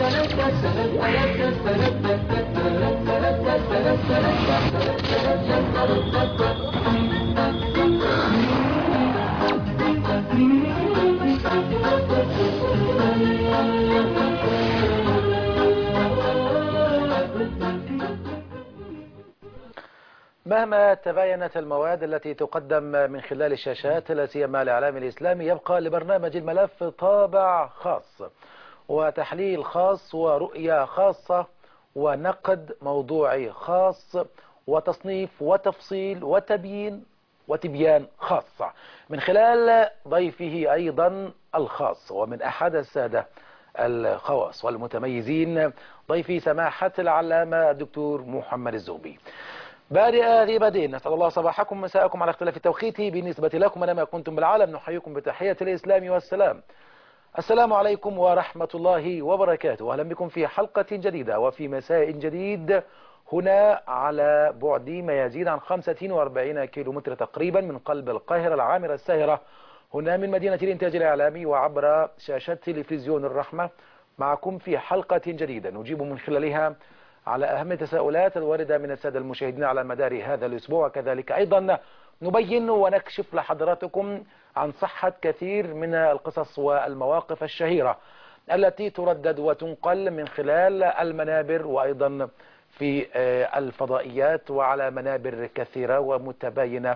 مهما تباينت المواد التي تقدم من خلال الشاشات لا سيما الإعلام الإسلامي، يبقى لبرنامج الملف طابع خاص وتحليل خاص ورؤية خاصة ونقد موضوعي خاص وتصنيف وتفصيل وتبيان خاصة من خلال ضيفه أيضا الخاص ومن أحد السادة الخواص والمتميزين، ضيفي سماحة العلامة الدكتور محمد الزغبي. بادئ ذي بدين، نسأل الله صباحكم مساءكم على اختلاف التوقيت بالنسبة لكم أينما كنتم بالعالم. نحييكم بتحية الإسلام والسلام. السلام عليكم ورحمة الله وبركاته. أهلا بكم في حلقة جديدة وفي مساء جديد هنا على بعد ما يزيد عن 45 كيلومتر تقريبا من قلب القاهرة العامرة الساهرة، هنا من مدينة الإنتاج الإعلامي وعبر شاشة تلفزيون الرحمة، معكم في حلقة جديدة نجيب من خلالها على أهم التساؤلات الواردة من السادة المشاهدين على مدار هذا الأسبوع. كذلك أيضا نبين ونكشف لحضراتكم عن صحة كثير من القصص والمواقف الشهيرة التي تردد وتنقل من خلال المنابر وأيضا في الفضائيات وعلى منابر كثيرة ومتباينة،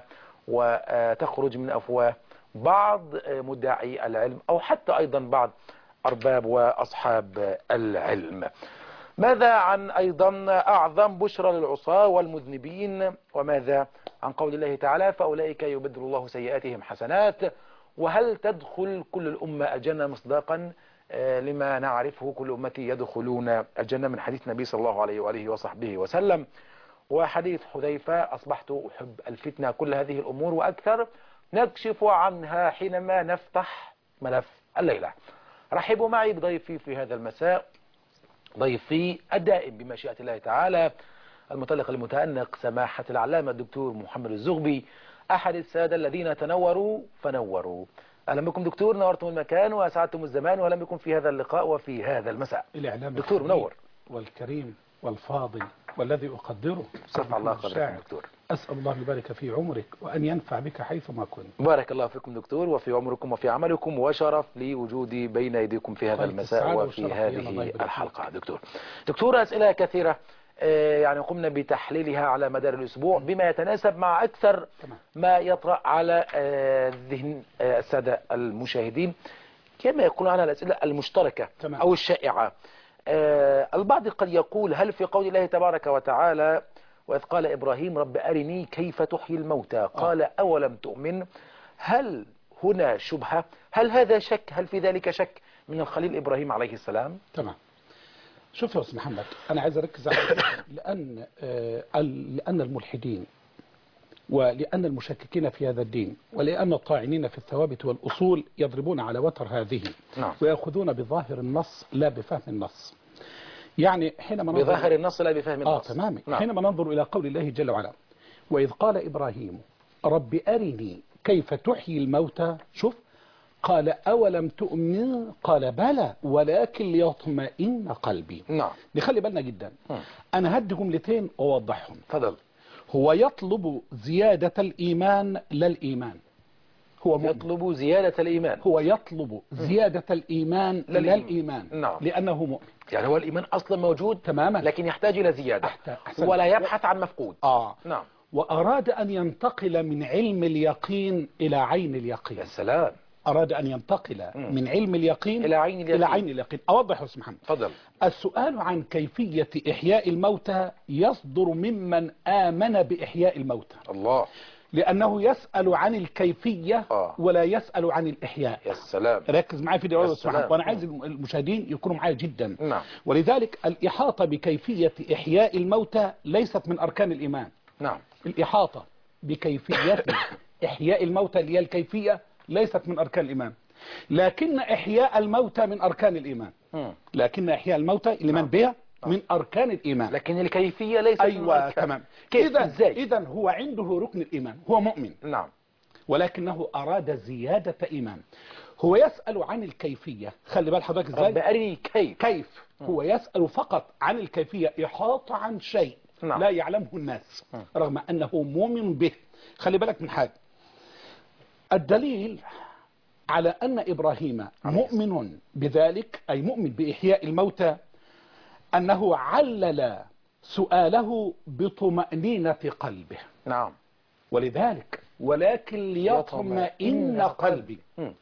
وتخرج من أفواه بعض مدعي العلم أو حتى أيضا بعض أرباب وأصحاب العلم. ماذا عن أيضا أعظم بشرى للعصاة والمذنبين؟ وماذا عن قول الله تعالى فأولئك يبدل الله سيئاتهم حسنات؟ وهل تدخل كل الأمة الجنة مصداقا لما نعرفه كل أمتي يدخلون الجنة من حديث النبي صلى الله عليه وآله وصحبه وسلم، وحديث حذيفة أصبحت أحب الفتنة؟ كل هذه الأمور وأكثر نكشف عنها حينما نفتح ملف الليلة. رحبوا معي بضيفي في هذا المساء، ضيفي الدائم بمشيئة الله تعالى المطلق المتأنق سماحة العلامة الدكتور محمد الزغبي، أحد السادة الذين تنوروا فنوروا. أهلا بكم دكتور، نورتم المكان وأسعدتم الزمان، وأهلا بكم في هذا اللقاء وفي هذا المساء. الإعلام دكتور منور والكريم والفاضل والذي أقدره صف الله قدركم دكتور. أسأل الله يبارك في عمرك وأن ينفع بك حيثما كنت. بارك الله فيكم دكتور وفي عمركم وفي عملكم، وشرف لي وجودي بين أيديكم في هذا المساء وفي هذه الحلقة. دكتور أسئلة كثيرة يعني قمنا بتحليلها على مدار الأسبوع بما يتناسب مع أكثر ما يطرأ على ذهن السادة المشاهدين، كما يقولون عنها الأسئلة المشتركة أو الشائعة. البعض قد يقول هل في قول الله تبارك وتعالى وإذ قال إبراهيم رب أرني كيف تحيي الموتى قال أولم تؤمن، هل هنا شبهة؟ هل هذا شك؟ هل في ذلك شك من الخليل إبراهيم عليه السلام؟ تمام. شوف يا أستاذ محمد، أنا عايز أركز على لأن الملحدين ولأن المشككين في هذا الدين ولأن الطاعنين في الثوابت والأصول يضربون على وتر هذه ويأخذون بظاهر النص لا بفهم النص. يعني حينما ننظر بظاهر النص لا بفهم النص. تمام. حينما ننظر إلى قول الله جل وعلا وإذ قال إبراهيم رب أرني كيف تحيي الموتى، شوف قال أولم تؤمن قال بلى ولكن ليطمئن قلبي. نخلي بالنا جدا. أنا هدي جملتين وأوضحهم. تفضل. هو يطلب زيادة الإيمان لا الإيمان. هو يطلب زيادة الإيمان. هو يطلب زيادة الإيمان لا الإيمان. لأنه مؤمن. يعني هو الإيمان أصلا موجود تماما لكن يحتاج إلى زيادة ولا يبحث عن مفقود. نعم. وأراد أن ينتقل من علم اليقين إلى عين اليقين. يا سلام. أراد أن ينتقل من علم اليقين إلى عين اليقين. أوضح يا أستاذ محمد. تفضل. السؤال عن كيفية إحياء الموتى يصدر ممن آمن بإحياء الموتى. الله. لأنه يسأل عن الكيفية ولا يسأل عن الإحياء. يا سلام. ركز معي في دعوة السبحانه، وأنا عايز المشاهدين يكونوا معي جدا. نعم. ولذلك الإحاطة بكيفية إحياء الموتى ليست من أركان الإيمان. نعم. الإحاطة بكيفية إحياء الموتى اللي هي الكيفية ليست من أركان الإيمان، لكن إحياء الموتى من أركان الإيمان. لكن إحياء الموتى الإيمان بها من أركان الإيمان، لكن الكيفية ليست من أركان. تمام. كيف؟ إذا هو عنده ركن الإيمان، هو مؤمن. نعم. ولكنه أراد زيادة إيمان. هو يسأل عن الكيفية. خلي بال حضرتك ازاي. رب أرني كيف. هو يسأل فقط عن الكيفية، إحاطة عن شيء نعم. لا يعلمه الناس رغم أنه مؤمن به. خلي بالك من حاجة، الدليل على أن إبراهيم مؤمن بذلك، أي مؤمن بإحياء الموتى، أنه علل سؤاله بطمأنينة قلبه. نعم. ولذلك ولكن ليطمئن قلبي.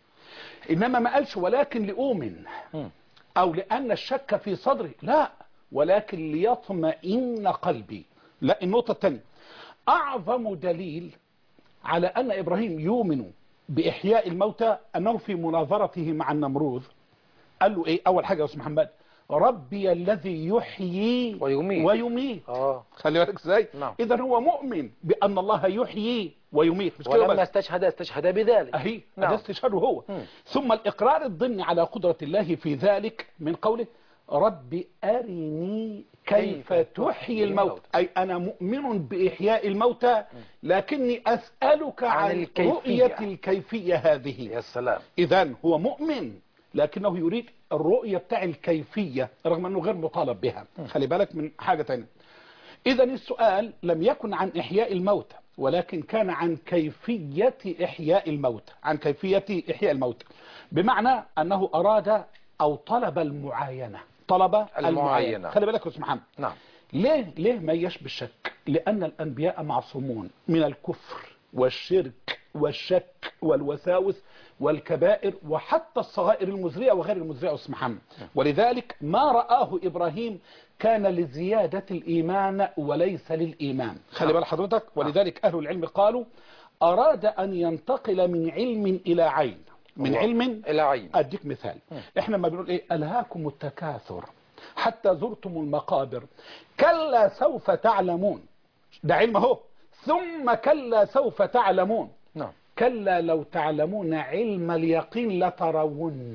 إنما ما قالش ولكن لأؤمن أو لأن الشك في صدري، لا، ولكن ليطمئن قلبي. لا، النقطة الثانية، أعظم دليل على أن إبراهيم يؤمن بإحياء الموتى أنه في مناظرته مع النمروذ قال له إيه؟ أول حاجة يا أستاذ محمد، ربي الذي يحيي ويميت. خلي بالك ازاي. نعم. إذا هو مؤمن بأن الله يحيي ويميت، مش كده بس. ولما استشهد بذلك. أهي نعم. هذا استشهاده هو. ثم الإقرار الضمني على قدرة الله في ذلك من قوله ربي أرني كيف تحيي الموت، أي أنا مؤمن بإحياء الموتى لكني أسألك عن رؤية الكيفية هذه. يا سلام. إذن هو مؤمن لكنه يريد الرؤية بتاع الكيفية رغم أنه غير مطالب بها. خلي بالك من حاجة تانية. إذن السؤال لم يكن عن إحياء الموتى ولكن كان عن كيفية إحياء الموتى، عن كيفية إحياء الموتى، بمعنى أنه أراد أو طلب المعاينة. طلب المعاينة. خلي بالك يا أستاذ محمد. نعم. ليه ميش بالشك؟ لأن الأنبياء معصومون من الكفر والشرك والشك والوساوس والكبائر وحتى الصغائر المزرية وغير المزرية يا أستاذ محمد. ولذلك ما رآه إبراهيم كان لزيادة الإيمان وليس للإيمان. خلي بال حضرتك. ولذلك أهل العلم قالوا أراد أن ينتقل من علم إلى عين. من علم إلى عين. أديك مثال. إحنا ما بنقول إيه؟ ألهاكم التكاثر حتى زرتم المقابر كلا سوف تعلمون. ده علم اهو. ثم كلا سوف تعلمون. نعم. كلا لو تعلمون علم اليقين لترون.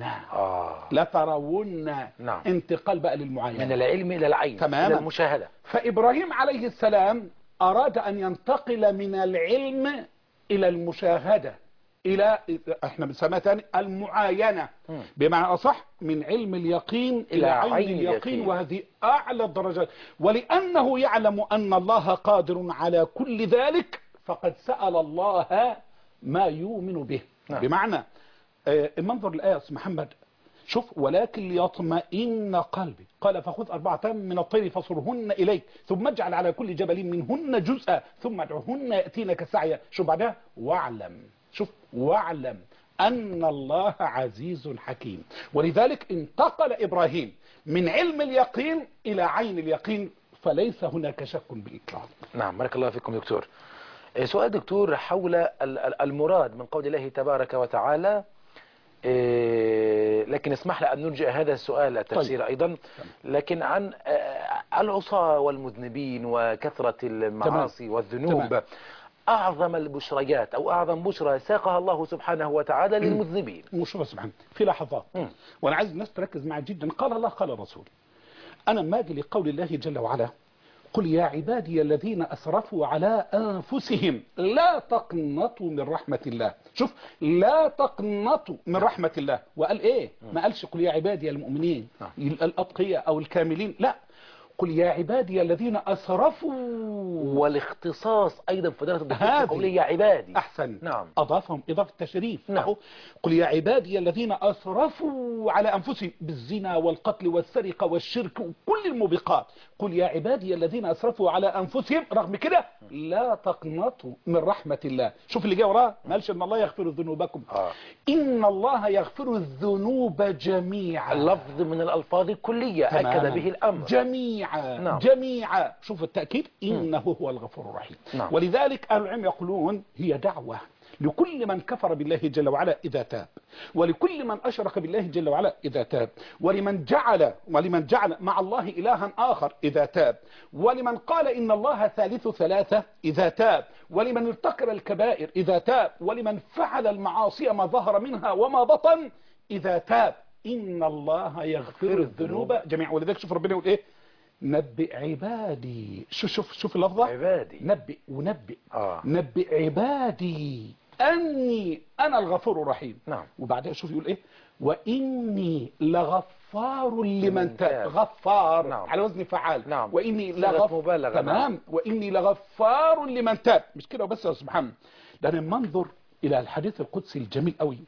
لترون. نعم. انتقال بقى للمعاينة من العلم إلى العين. تماما. إلى المشاهدة. فإبراهيم عليه السلام أراد أن ينتقل من العلم إلى المشاهدة، إلى احنا بنسميها تاني المعاينة. بمعنى أصح من علم اليقين إلى عين اليقين، وهذه أعلى الدرجات. ولأنه يعلم أن الله قادر على كل ذلك فقد سأل الله ما يؤمن به. نعم. بمعنى المنظر الآية يا أستاذ محمد، شوف ولكن ليطمئن قلبي، قال فخذ 4 من الطير فصرهن إليك ثم اجعل على كل جبل منهن جزءا ثم ادعهن يأتينك سعيا. شوف بعدها واعلم، شوف واعلم أن الله عزيز حكيم. ولذلك انتقل إبراهيم من علم اليقين إلى عين اليقين، فليس هناك شك بالإطلاق. نعم. بارك الله فيكم دكتور. سؤال دكتور حول المراد من قول الله تبارك وتعالى، لكن اسمح لي أن نرجع هذا السؤال التفسير. طيب. أيضا لكن عن العصاة والمذنبين وكثرة المعاصي والذنوب. تمام. أعظم البشريات أو أعظم بشرى ساقها الله سبحانه وتعالى للمذنبين. مش سبحانه في لحظات. وأنا عايز الناس تركز معي جدا. قال الله قال الرسول. أنا ما أجي لقول الله جل وعلا قل يا عبادي الذين أسرفوا على أنفسهم لا تقنطوا من رحمة الله. شوف لا تقنطوا من رحمة الله. وقال إيه؟ ما قالش قل يا عبادي المؤمنين الأتقياء أو الكاملين، لا، قل يا عبادي الذين أسرفوا. والاختصاص أيضا في درجة الدكتور قل يا عبادي. أحسن. نعم. أضافهم إضافة تشريف. نعم. قل يا عبادي الذين أسرفوا على أنفسهم بالزنا والقتل والسرقة والشرك وكل الموبقات. قل يا عبادي الذين أسرفوا على أنفسهم، رغم كده لا تقنطوا من رحمة الله. شوف اللي جاء وراه، ما قالش إن الله يغفر ذنوبكم. إن الله يغفر الذنوب جميعا. اللفظ من الألفاظ الكلية أكد به الأمر. جميعا. نعم. جميعا. شوف التأكيد، إنه هو الغفور الرحيم. نعم. ولذلك أهل العلم يقولون هي دعوة لكل من كفر بالله جل وعلا إذا تاب، ولكل من أشرك بالله جل وعلا إذا تاب، ولمن جعل مع الله إلها آخر إذا تاب، ولمن قال إن الله ثالث ثلاثة إذا تاب، ولمن ارتكب الكبائر إذا تاب، ولمن فعل المعاصي ما ظهر منها وما بطن إذا تاب. إن الله يغفر الذنوب جميعا. ولذلك شوف ربنا يقول إيه؟ نبئ عبادي. شوف اللفظة، عبادي. نبئ ونبئ. نبئ عبادي أني أنا الغفور الرحيم. نعم. وبعدها شوف يقول إيه؟ وإني لغفار لمن تاب. تاب. غفار نعم. على وزن فعال. نعم. وإني صيغة مبالغة. تمام. نعم. وإني لغفار لمن تاب. مش كده وبس يا أستاذ محمد، لأن منظر إلى الحديث القدسي الجميل قوي.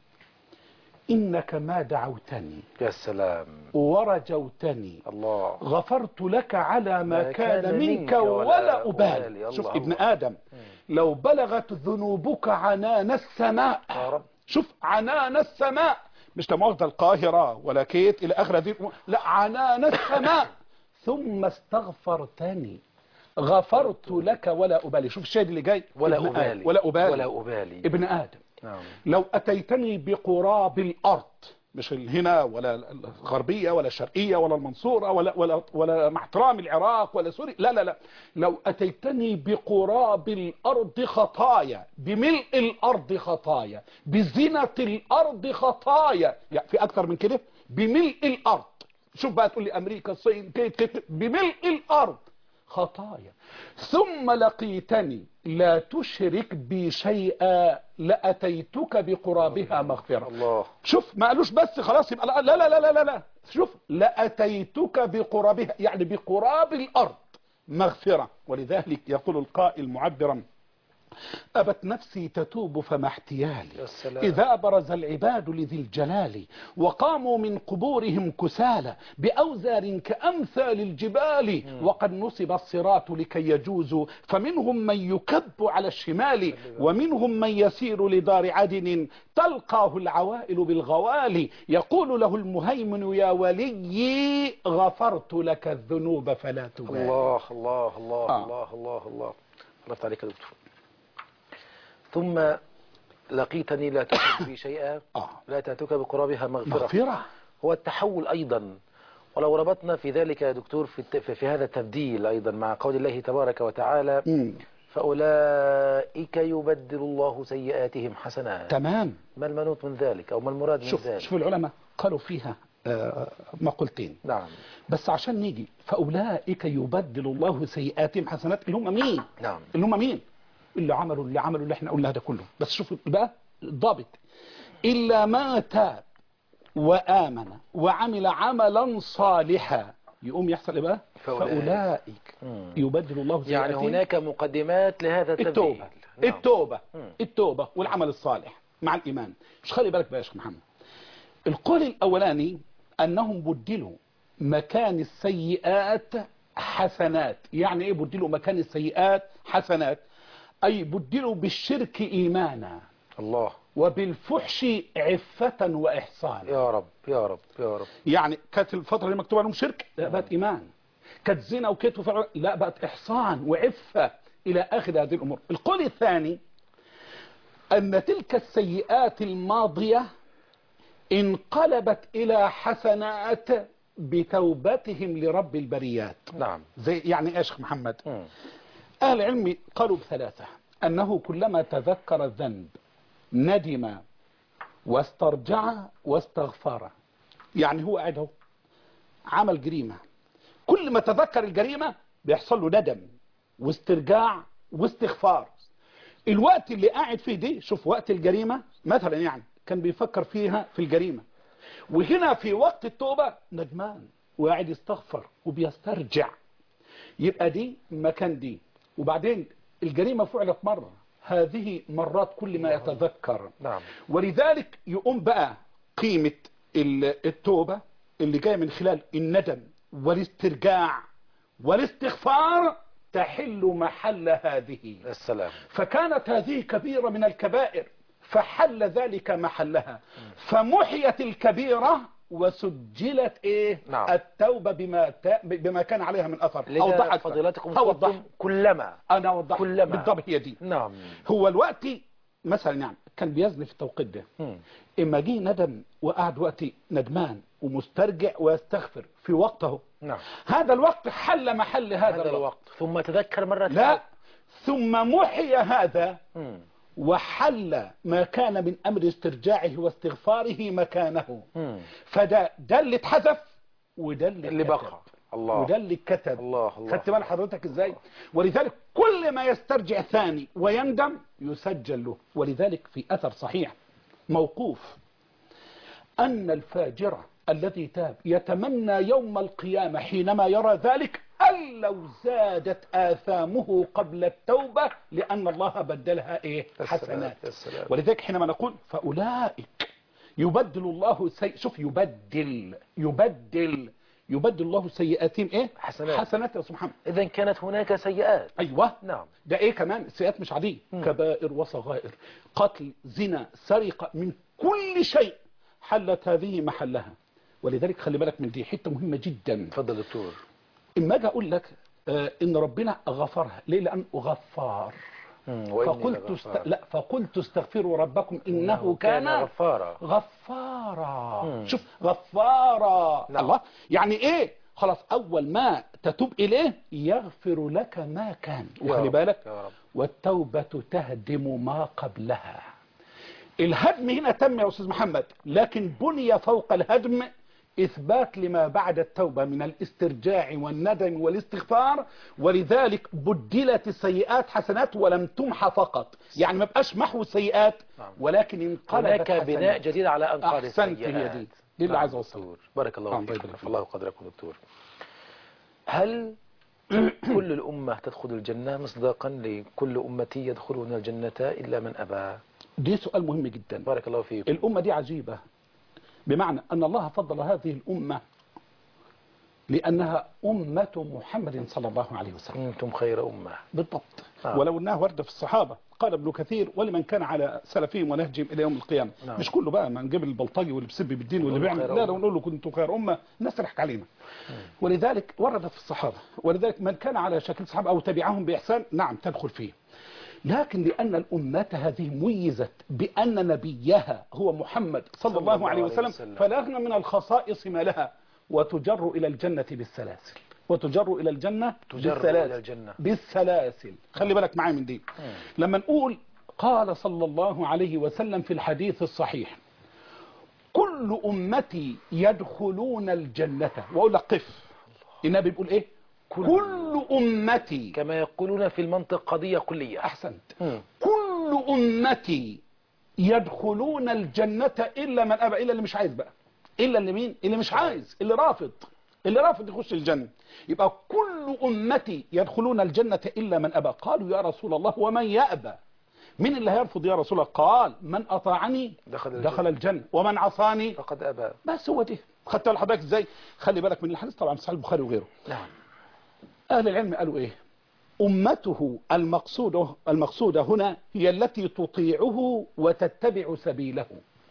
إنك ما دعوتني يا سلام ورجوتني الله غفرت لك على ما كان منك ولا أبالي. شوف ابن آدم لو بلغت ذنوبك عنان السماء، يا رب. شوف عنان السماء، مش لمؤاخذة القاهرة ولا كيت إلى آخر هذه الأمور، لا عنان السماء ثم استغفرتني غفرت لك ولا أبالي. شوف الشاهد اللي جاي، ولا أبالي ولا أبالي ولا أبالي ابن آدم. نعم. لو أتيتني بقراب الأرض، مش هنا ولا الغربية ولا الشرقية ولا المنصورة ولا مع احترام العراق ولا سوريا، لا لا لا، لو أتيتني بقراب الأرض خطايا، بملء الأرض خطايا، بزنة الأرض خطايا، يعني في أكثر من كده، بملء الأرض. شوف بقى تقول لي أمريكا الصين كيت بملء الأرض خطايا ثم لقيتني لا تشرك بي شيئا لأتيتك بقرابها مغفرة. الله. شوف ما قالوش بس خلاص يبقى لا لا لا لا لا, لا. شوف لأتيتك بقرابها يعني بقراب الأرض مغفرة. ولذلك يقول القائل معبرا: أبت نفسي تتوب فما احتيالي إذا برز العباد لذي الجلال وقاموا من قبورهم كسالى بأوزار كأمثال الجبال وقد نصب الصراط لكي يجوزوا فمنهم من يكب على الشمال ومنهم من يسير لدار عدن تلقاه العوائل بالغوالي يقول له المهيمن يا ولي غفرت لك الذنوب فلا تبالي. الله الله الله الله الله الله. عرفت عليك يا دكتور. ثم لقيتني لا تشرك بي شيئا لا تأتك بقرابها مغفرة. هو التحول أيضا، ولو ربطنا في ذلك يا دكتور في هذا التبديل أيضا مع قول الله تبارك وتعالى فأولئك يبدل الله سيئاتهم حسنات. تمام. ما المنوط من ذلك أو ما المراد من ذلك؟ شوف العلماء قالوا فيها مقولتين. نعم. بس عشان نيجي فأولئك يبدل الله سيئاتهم حسنات اللي هم مين؟ نعم. اللي هم مين؟ اللي عملوا اللي احنا قلنا هذا كله. بس شوف بقى الضابط: إلا ما تاب وآمن وعمل عملا صالحا يقوم يحصل ايه بقى؟ فأولئك يبدل الله سيئاتهم. يعني هناك مقدمات لهذا التبديل. التوبة والعمل الصالح مع الإيمان. مش خلي بالك بقى يا شيخ محمد، القول الأولاني أنهم بدلوا مكان السيئات حسنات. يعني ايه بدلوا مكان السيئات حسنات؟ أي بدلوا بالشرك إيمانا الله وبالفحش عفة وإحصانا. يا رب يا رب يا رب. يعني كانت الفترة اللي مكتوبة لهم شرك، لا بقت إيمان. كانت زنا وكيت وفعل، لا بقت إحصان وعفة إلى آخر هذه الأمور. القول الثاني أن تلك السيئات الماضية انقلبت إلى حسنات بتوبتهم لرب البريات. نعم. زي يعني يا شيخ محمد، أهل العلم قالوا بثلاثة: أنه كلما تذكر الذنب ندم واسترجع واستغفر. يعني هو قاعد اهو عمل جريمة، كل ما تذكر الجريمة بيحصل له ندم واسترجاع واستغفار. الوقت اللي قاعد فيه دي، شوف وقت الجريمة مثلا يعني كان بيفكر فيها في الجريمة، وهنا في وقت التوبة ندمان وقاعد يستغفر وبيسترجع. يبقى دي مكان دي. وبعدين الجريمة فعلت مرة، هذه مرات كل ما يتذكر. نعم. ولذلك يقوم بقى قيمة التوبة اللي جاية من خلال الندم والاسترجاع والاستغفار تحل محل هذه. السلام. فكانت هذه كبيرة من الكبائر فحل ذلك محلها، فمحيت الكبيرة وسجلت ايه؟ نعم. التوبة بما كان عليها من اثر. اوضحت فضيلتكم كلما انا وضحت بالضبط هي دي. نعم. هو الوقت مثلا يعني كان بيزني في التوقيت ده، اما جه ندم وقعد وقتي ندمان ومسترجع ويستغفر في وقته. نعم. هذا الوقت حل محل هذا الوقت. ثم تذكر مرة لا، ثم محي هذا وحل ما كان من أمر استرجاعه واستغفاره مكانه. فده اللي اتحذف وده اللي بقى. الله. وده اللي كتب. الله الله. خدت بال حضرتك ازاي؟ ولذلك كل ما يسترجع ثاني ويندم يسجل له. ولذلك في أثر صحيح موقوف أن الفاجر الذي تاب يتمنى يوم القيامة حينما يرى ذلك أن لو زادت آثامه قبل التوبة لأن الله بدلها إيه؟ حسنات. ولذلك حينما نقول فأولئك يبدل الله شوف يبدل الله سيئاتهم إيه؟ حسنات يا سبحانه. إذن كانت هناك سيئات. أيوة. نعم. ده إيه كمان؟ السيئات مش عادية، كبائر وصغائر، قتل، زنا، سرقة، من كل شيء حلت هذه محلها. ولذلك خلي بالك من دي حتة مهمة جدا. تفضل دكتور. إما أجي أقول لك إن ربنا غفرها ليه؟ لأنه غفار. فقلت استغفروا ربكم إنه كان غفارا. شوف غفارا. نعم. الله يعني إيه؟ خلاص أول ما تتوب إليه يغفر لك ما كان. وخلي بالك والتوبة تهدم ما قبلها. الهدم هنا تم يا أستاذ محمد، لكن بني فوق الهدم إثبات لما بعد التوبة من الاسترجاع والندم والاستغفار. ولذلك بدلت السيئات حسنات ولم تمحى فقط، يعني ما بقاش محو السيئات ولكن انقلبت هناك بناء جديد على أنقاض السيئات. هي دي اللي عايز أوصله. بارك الله فيك. الله قدركم دكتور. هل كل الأمة تدخل الجنة مصداقا لكل أمتي يدخلون الجنة إلا من أبى؟ دي سؤال مهم جدا. بارك الله فيك. الأمة دي عجيبة، بمعنى أن الله فضل هذه الأمة لأنها أمة محمد صلى الله عليه وسلم. أنتم خير أمة. بالضبط. ولو أنها وردة في الصحابة قال ابن كثير ولمن كان على سلفهم ونهجهم إلى يوم القيامة. نعم. مش كله بقى ما نجيب البلطجي واللي بيسب بالدين واللي بيعمل، لا لو نقول له كنتم خير أمة الناس تضحك علينا. ولذلك وردت في الصحابة، ولذلك من كان على شكل الصحابة أو تبعهم بإحسان نعم تدخل فيه. لكن لأن الأمة هذه ميزت بأن نبيها هو محمد صلى الله عليه وسلم فلغنا من الخصائص ما لها وتجر إلى الجنة بالسلاسل. وتجر إلى الجنة بالسلاسل. خلي بالك معايا من دي. لما نقول قال صلى الله عليه وسلم في الحديث الصحيح كل أمتي يدخلون الجنة، وأقول لك قف، النبي بيقول إيه؟ كل أمتي، كما يقولون في المنطق قضية كلية. أحسنت. كل أمتي يدخلون الجنة إلا من أبى، إلا اللي مش عايز بقى، إلا اللي مين؟ اللي مش عايز، اللي رافض يخش الجنة. يبقى كل أمتي يدخلون الجنة إلا من أبى. قالوا يا رسول الله ومن يأبى؟ من اللي هيرفض يا رسول الله؟ قال من أطاعني دخل الجنة ومن عصاني فقد أبى. بس هو دي. خدت لحضرتك ازاي؟ خلي بالك من الحديث طبعا في صحيح البخاري وغيره. نعم. أهل العلم قالوا إيه؟ أمته المقصودة هنا هي التي تطيعه وتتبع سبيله.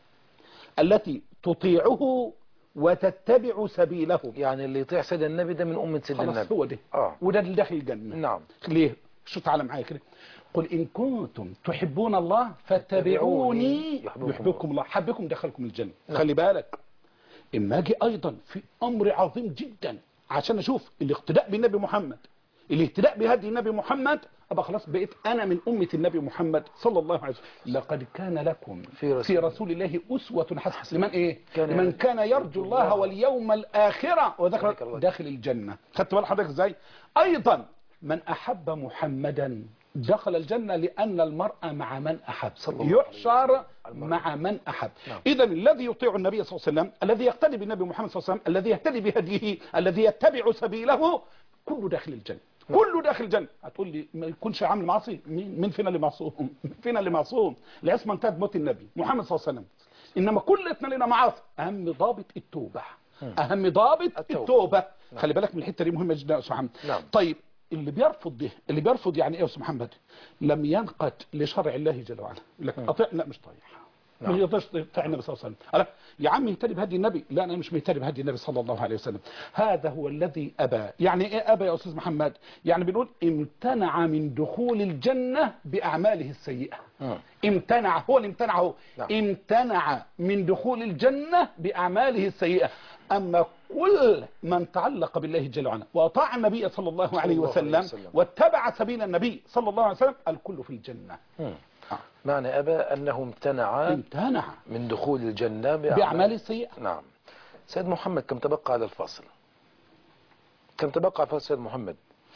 التي تطيعه وتتبع سبيله. يعني اللي يطيع سيد النبي ده من أمة سيد النبي. خلاص هو ده. وده اللي داخل الجنة. نعم. ليه؟ شو تعالى معايا كده. قل إن كنتم تحبون الله فاتبعوني يحببكم الله. حبكم دخلكم الجنة. نعم. خلي بالك. إما أجي أيضا في أمر عظيم جدا عشان أشوف الاقتداء بالنبي محمد، الاهتداء بهدي النبي محمد، أبقى خلاص بقيت أنا من أمة النبي محمد صلى الله عليه وسلم. لقد كان لكم في رسول الله أسوة حسنة لمن إيه؟ لمن كان يرجو الله واليوم الآخرة ودخل الجنة. خدت بال حضرتك إزاي؟ أيضا من أحب محمدا دخل الجنة لأن المرء مع من أحب يحشر مع من أحب. إذا الذي يطيع النبي صلى الله عليه وسلم، الذي يقتدي بالنبي محمد صلى الله عليه وسلم، الذي يهتدي بهديه، الذي يتبع سبيله، كله داخل الجنة. كله داخل الجنة. هتقول لي ما يكونش عامل معصي؟ مين فينا اللي معصوم؟ فينا اللي معصوم؟ العصمة انتهت بموت النبي محمد صلى الله عليه وسلم. إنما كلنا لنا معاصي. أهم ضابط التوبة. أهم ضابط التوبة. خلي بالك من الحتة دي مهمة جدا يا أستاذ محمد. طيب اللي بيرفض ده، اللي بيرفض يعني ايه يا استاذ محمد؟ لم ينقد لشرع الله جل وعلا. يقول لك اطيع، لا مش طايع. ما يقدرش يطيع النبي صلى الله عليه وسلم. يا عم يهتدي بهدي النبي، لا انا مش مهتدي بهدي النبي صلى الله عليه وسلم. هذا هو الذي ابى. يعني ايه ابى يا استاذ محمد؟ يعني بنقول امتنع من دخول الجنة باعماله السيئة. امتنع، هو اللي امتنع، هو امتنع من دخول الجنة باعماله السيئة. أما كل من تعلق بالله جل وعلا وأطاع النبي صلى الله عليه وسلم واتبع سبيل النبي صلى الله عليه وسلم الكل في الجنة. معنى أبى أنه امتنع من دخول الجنة بأعمال السيئة. نعم. سيد محمد كم تبقى على الفاصل؟ كم تبقى فاصل محمد.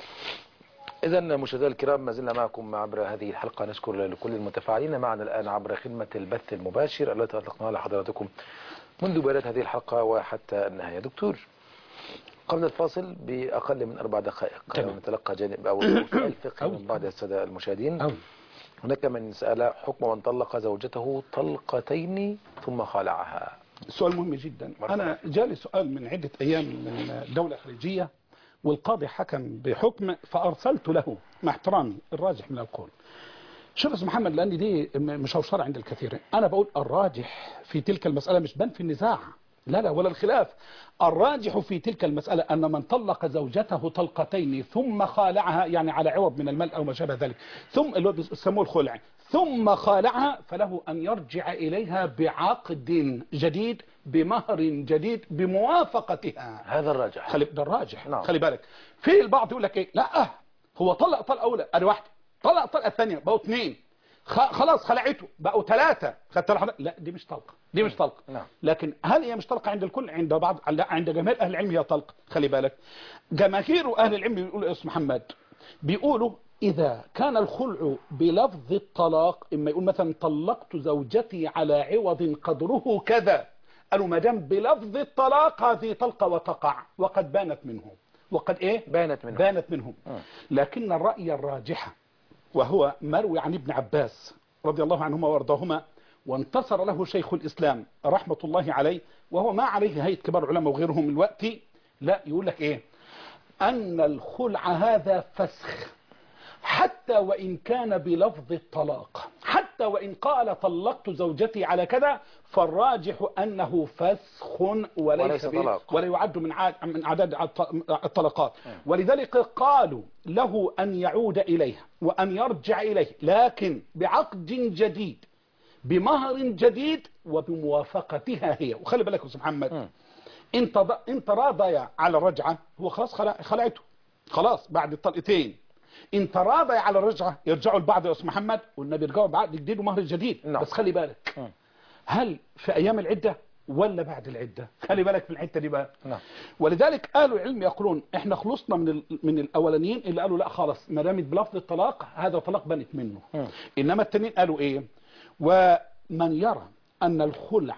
إذا مشاهدينا الكرام، ما زلنا معكم عبر هذه الحلقة. نشكر لكل المتفاعلين معنا الآن عبر خدمة البث المباشر التي أطلقناها لحضراتكم منذ بداية هذه الحلقة وحتى النهاية. دكتور، قبل الفاصل بأقل من 4 دقائق نتلقى جانب أو سؤال فقهي من بعض السادة المشاهدين. هناك من سأل حكم من طلق زوجته طلقتين ثم خالعها. سؤال مهم جدا. أنا جالي سؤال من عدة أيام من دولة خليجية، والقاضي حكم بحكم فأرسلت له مع احترامي الراجح من القول. شوف يا محمد، لأن دي مشوشرة عند الكثيرين، أنا بقول الراجح في تلك المسألة مش بان في النزاع، لا ولا الخلاف. الراجح في تلك المسألة أن من طلق زوجته طلقتين ثم خالعها، يعني على عوض من المال أو ما شابه ذلك، ثم اللي بيسموه الخلع، ثم خالعها، فله أن يرجع إليها بعقد جديد بمهر جديد بموافقتها. هذا الراجح. ده الراجح. نعم. خلي بالك، في البعض يقول لك ايه، لا هو طلق طلقه اولى ادي واحده، طلق طلقه الثانيه بقوا 2، خلاص خلعته بقوا 3، خدت. لا دي مش طلقه، دي مش طلقه. نعم. لكن هل هي مش طلقه عند الكل؟ عند بعض، عند جماهير اهل العلم هي طلقه. خلي بالك، جماهير اهل العلم بيقولوا يا استاذ محمد، بيقولوا إذا كان الخلع بلفظ الطلاق، إما يقول مثلا طلقت زوجتي على عوض قدره كذا، قالوا ما دام بلفظ الطلاق هذه طلقة وتقع وقد بانت منه، وقد إيه؟ بانت منهم. لكن الرأي الراجح وهو مروي عن ابن عباس رضي الله عنهما وارضاهما، وانتصر له شيخ الإسلام رحمة الله عليه، وهو ما عليه هيئة كبار العلماء وغيرهم الوقت، لا يقول لك إيه، أن الخلع هذا فسخ حتى وإن كان بلفظ الطلاق، حتى وإن قال طلقت زوجتي على كذا، فالراجح أنه فسخ وليس طلاق، ولا يعد من عدد الطلقات. ولذلك قالوا له أن يعود إليها وأن يرجع إليه، لكن بعقد جديد بمهر جديد وبموافقتها هي. وخلي بالك يا أستاذ محمد، انت راضي على الرجعة، هو خلاص خلعته خلاص بعد الطلقتين، انت راضي على الرجعة، يرجعوا البعض يا أستاذ محمد والنبي يرجعوا بعقد جديد ومهر جديد. نعم. بس خلي بالك، هل في أيام العدة ولا بعد العدة؟ خلي بالك في الحتة دي بقى. نعم. ولذلك قالوا العلم يقولون احنا خلصنا من الأولانيين اللي قالوا لا خلاص ما دامت بلفظ الطلاق هذا طلاق بنت منه. إنما التانيين قالوا ايه، ومن يرى أن الخلع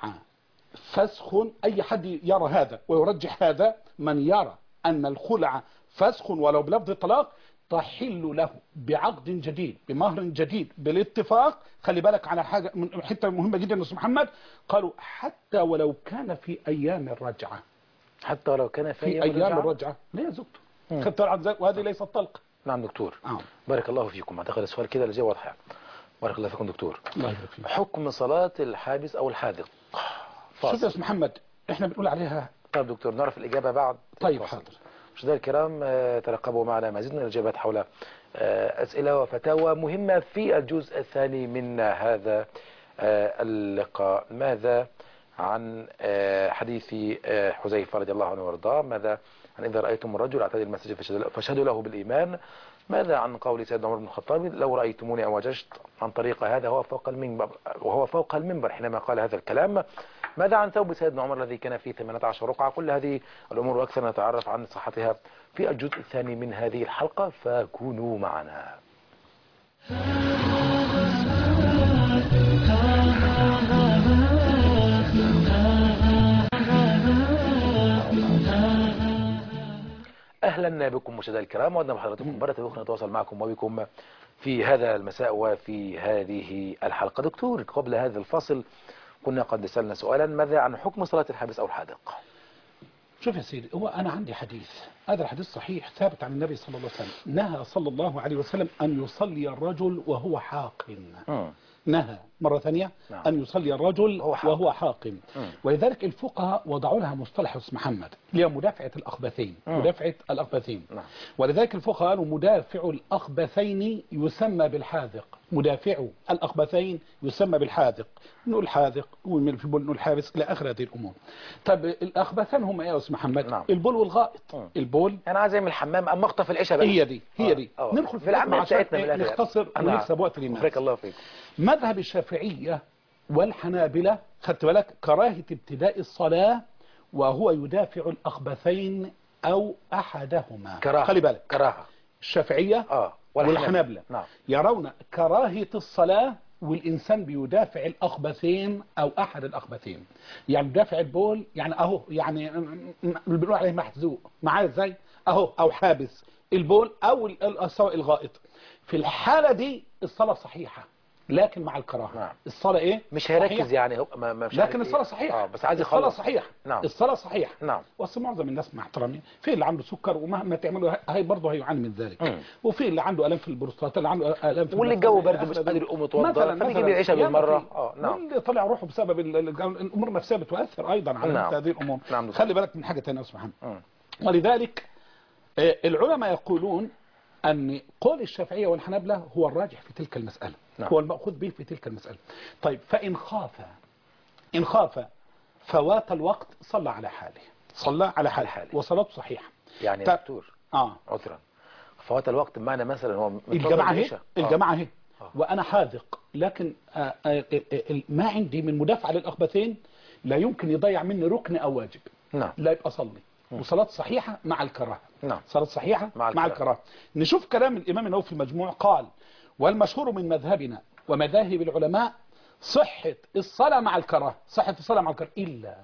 فسخ، أي حد يرى هذا ويرجح هذا، من يرى أن الخلع فسخ ولو بلفظ الطلاق تحل له بعقد جديد بمهر جديد بالاتفاق. خلي بالك على حاجة حتة مهمة جدا يا أستاذ محمد، قالوا حتى ولو كان في أيام الرجعة، حتى ولو كان في أيام الرجعة لا زوجته، وهذه ليست طلقة. نعم دكتور. بارك الله فيكم. أعتقد السؤال كده اللي جاي واضح. بارك الله فيكم دكتور. الله يبارك فيك. حكم صلاة الحابس أو الحاذق. شوف يا أستاذ محمد، احنا بنقول عليها. طيب دكتور، نعرف الإجابة بعد. طيب حاضر. مشاهدينا الكرام، ترقبوا معنا مزيد من الإجابات حول أسئلة وفتاوى مهمة في الجزء الثاني من هذا اللقاء. ماذا عن حديث حذيفة رضي الله عنه وارضاه؟ ماذا عن إذا رأيتم الرجل اعتدي المسجد فاشهدوا له بالإيمان؟ ماذا عن قول سيدنا عمر بن الخطاب لو رأيتموني أوججت عن طريق هذا وهو فوق المنبر حينما قال هذا الكلام؟ ماذا عن ثوب سيدنا عمر الذي كان فيه 18 رقعة؟ كل هذه الأمور وأكثر نتعرف عن صحتها في الجزء الثاني من هذه الحلقة، فكونوا معنا. أهلا بكم مشاهدينا الكرام، وعدنا بحضراتكم مرة أخرى نتواصل معكم وبكم في هذا المساء وفي هذه الحلقة. دكتور، قبل هذا الفصل كنا قد سألنا سؤالا، ماذا عن حكم صلاة الحابس أو الحاذق؟ شوف يا سيدي، هو أنا عندي حديث، هذا الحديث صحيح ثابت عن النبي صلى الله عليه وسلم، نهى صلى الله عليه وسلم أن يصلي الرجل وهو حاقن. نهى مرة ثانية أن يصلي الرجل وهو حاقم. ولذلك الفقهاء وضعوا لها مصطلح اسم محمد اللي هي مدافعة الأخبثين. مدافعة الأخبثين. ولذلك الفقهاء قالوا مدافع الأخبثين يسمى بالحاذق، مدافع الأخبثين يسمى بالحاذق، نقول حاذق ونقول حابس إلى آخر هذه الأمور. طب الأخبثان هم إيه يا أستاذ محمد؟ البول والغائط. البول أنا عايز أعمل الحمام أما أخطف العشاء بقى. هي دي ندخل في العمل بتاعتنا نختصر ونكسب وقت للناس. بارك الله فيك. مذهب الشافعية والحنابلة خدت بالك كراهة ابتداء الصلاة وهو يدافع الأخبثين أو أحدهما. كراهة. خلي بالك، كراهة. الشافعية والحنابلة نعم. يرون كراهية الصلاة والإنسان بيدافع الأخبثين أو أحد الأخبثين. يعني دافع البول، يعني أهو، يعني بنقول عليه محزوق معاه إزاي أهو، أو حابس البول أو سواء الغائط. في الحالة دي الصلاة صحيحة لكن مع الكراهة. نعم. الصلاة إيه؟ مش هيركز صحيحة. يعني هو مش لكن عارف الصلاة إيه. صحيحة. بس عايز الصلاة يخلص. صحيحة. نعم. الصلاة صحيحة. نعم. بس معظم الناس مع احترامي، في اللي عنده سكر ومهما تعمله هي برضه هيعاني من ذلك. وفي اللي عنده الام في البروستات، اللي عنده الام في واللي الجو برد مش قادر يقوم يتوضا فبيجيب العشاء بالمره. نعم. واللي طلع روحه بسبب الامور النفسيه بتؤثر ايضا على نعم. هذه الامور. نعم. خلي بالك من حاجه ثانيه يا استاذ محمد. ولذلك العلماء يقولون ان قول الشافعيه والحنابلة هو الراجح في تلك المساله. نعم. هو المأخوذ به في تلك المساله. طيب فان خاف فوات الوقت صلى على حاله، صلى على حاله وصلاته صحيحه. يعني يا دكتور عذرا، فوات الوقت بمعنى مثلا هو الجماعه هي وانا حاذق، لكن ما عندي من مدافعه للاخبثين لا يمكن يضيع مني ركن او واجب. نعم. لا يبقى صلي وصلاه صحيحه مع الكراهه. نعم. صلاه صحيحه مع الكراهه. نشوف كلام الامام النووي في المجموع، قال: والمشهور من مذهبنا ومذاهب العلماء صحة الصلاة مع الكراهة، صحة الصلاة مع الكراهة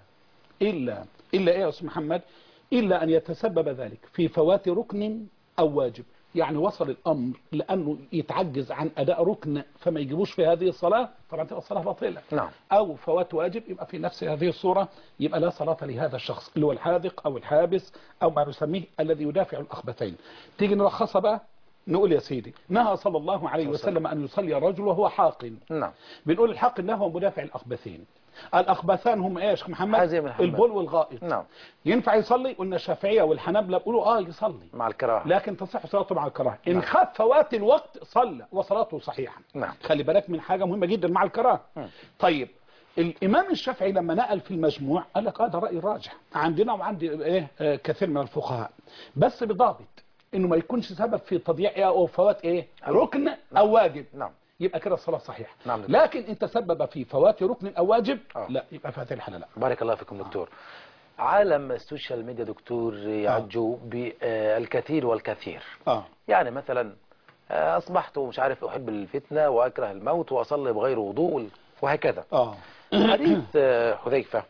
إلا إيه يا أستاذ محمد؟ إلا أن يتسبب ذلك في فوات ركن أو واجب. يعني وصل الأمر لأنه يتعجز عن أداء ركن فما يجيبوش في هذه الصلاة، طبعا تبقى الصلاة باطلة. نعم. أو فوات واجب، يبقى في نفس هذه الصورة يبقى لا صلاة لهذا الشخص اللي هو الحاذق أو الحابس أو ما نسميه الذي يدافع الأخبثين. تيجي نلخصها بقى، نقول يا سيدي: نهى صلى الله عليه وسلم أن يصلي الرجل وهو حاقن. نعم. بنقول الحاقن ده هو مدافع الأخبثين. الأخبثان هم إيه يا شيخ محمد؟ البول والغائط. نعم. ينفع يصلي؟ قلنا الشافعية والحنابلة بيقولوا يصلي مع الكراهة، لكن تصح صلاته مع الكراهة. إن خاف فوات الوقت صلى وصلاته صحيحة. نعم. خلي بالك من حاجة مهمة جدا مع الكراهة. طيب الإمام الشافعي لما نقل في المجموع قال لك ده رأي راجح عندنا وعندي كثير من الفقهاء، بس بضابط انه ما يكونش سبب في تضييع او فوات ركن او واجب. نعم. يبقى كده الصلاه صحيحه. نعم. لكن انت سبب في فوات ركن او واجب لا، يبقى في هذه الحاله لا. بارك الله فيكم دكتور. عالم السوشيال ميديا دكتور يعجو بالكثير والكثير. يعني مثلا اصبحت مش عارف احب الفتنه واكره الموت واصلي بغير وضوء وهكذا. حديث حذيفه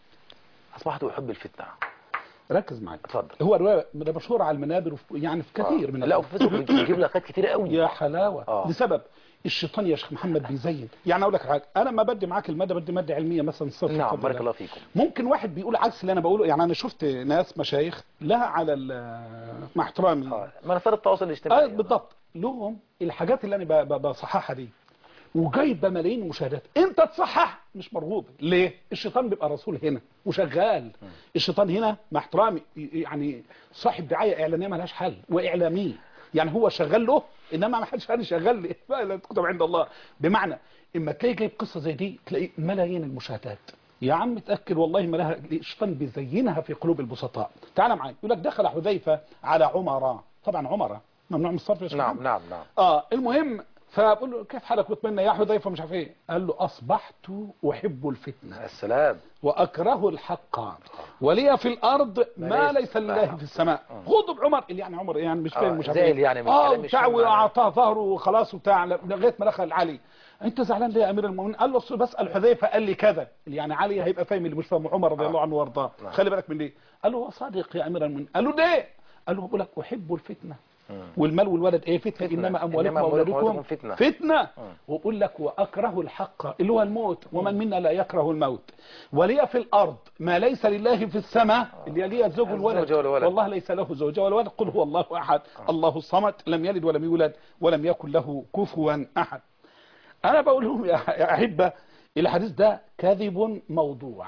اصبحت احب الفتنه. ركز معايا. اتفضل. هو روايه ده مشهور على المنابر يعني في كثير من لا، وفي فيسبوك بيجيب لك كتير قوي يا حلاوه. لسبب الشيطان يا شيخ محمد بيزين. يعني اقول لك حاجه، انا ما بدي معاك الماده، بدي ماده علميه مثلا صفر. نعم. بارك الله فيكم. ممكن واحد بيقول عكس اللي انا بقوله. يعني انا شفت ناس مشايخ لها على مع احترامي منصات التواصل الاجتماعي بالضبط لهم الحاجات اللي انا بصححها دي وجايبه ملايين المشاهدات، انت تصحح مش مرغوب. ليه؟ الشيطان بيبقى رسول هنا وشغال. الشيطان هنا مع احترامي يعني صاحب دعايه اعلانيه مالهاش حل واعلاميه، يعني هو شغال له انما ما حدش شغال لي لا تكتب عند الله. بمعنى اما تلاقي جايب قصه زي دي تلاقي ملايين المشاهدات. يا عم اتاكد والله ما لها، الشيطان بيزينها في قلوب البسطاء. تعال معايا. يقول لك دخل حذيفه على عمر، طبعا عمر ممنوع من الصرف يا شيخ. نعم. المهم فبقول له كيف حالك واتمنى يا حذيفه مش عارف ايه. قال له اصبحت احب الفتنه السلام واكره الحق ولي في الارض ما ليس لله في السماء. غضب عمر اللي يعني عمر يعني مش فاهم مش عارف ايه يعني بتاع واعطاه ظهره وخلاص وبتاع لغايه ما دخل علي. انت زعلان ليه يا امير المؤمنين؟ قال له بسال حذيفه قال لي كذا. اللي يعني علي هيبقى فاهم اللي مش فاهم عمر رضي الله عنه وارضاه. خلي بالك من دي. قال له صادق يا امير المؤمنين. قال له ليه؟ قال له بقول لك احب الفتنه والمال والولد فتنة. إنما أموالكم وأولادكم فتنة. وأقول لك وأكره الحق اللي هو الموت، ومن منا لا يكره الموت. ولي في الأرض ما ليس لله في السماء، اللي لي الزوج والولد. والله ليس له زوج ولا ولد. قل هو الله أحد الله الصمد لم يلد ولم يولد ولم يكن له كفوا أحد. أنا بقول لهم يا أحبة الحديث ده كذب موضوع.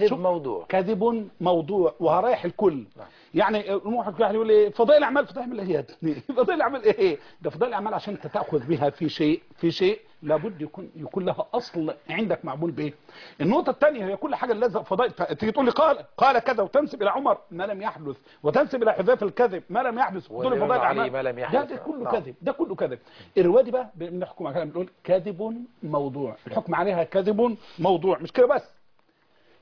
كذب موضوع وهرايح الكل. يعني واحد يقول لي فضائل الاعمال، فضائل الاعمال ايه؟ فضائل الاعمال ايه؟ ده فضائل الاعمال عشان انت تاخذ بها في شيء لابد يكون لها اصل عندك معمول به. النقطه الثانيه هي كل حاجه لازم فضائل. تيجي تقول لي قال كذا وتنسب الى عمر ما لم يحدث، وتنسب الى حذيفه الكذب ما لم يحدث، وتقول لي فضائل الاعمال ده كله كذب. ده كله كذب. الروايه دي بقى بنحكم عليها بنقول كذب موضوع، الحكم عليها كذب موضوع. مش كده بس،